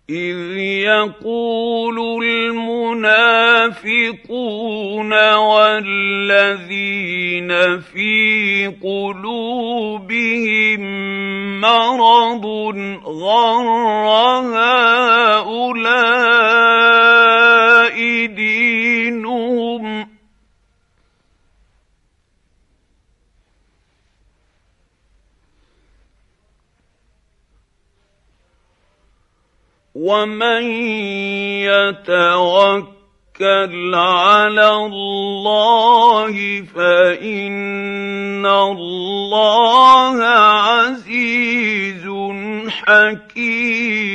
إذ يقول المنافقون والذين في قلوبهم مرض غر هؤلاء دينهم ومن يتوكل على الله فإن الله عزيز حكيم.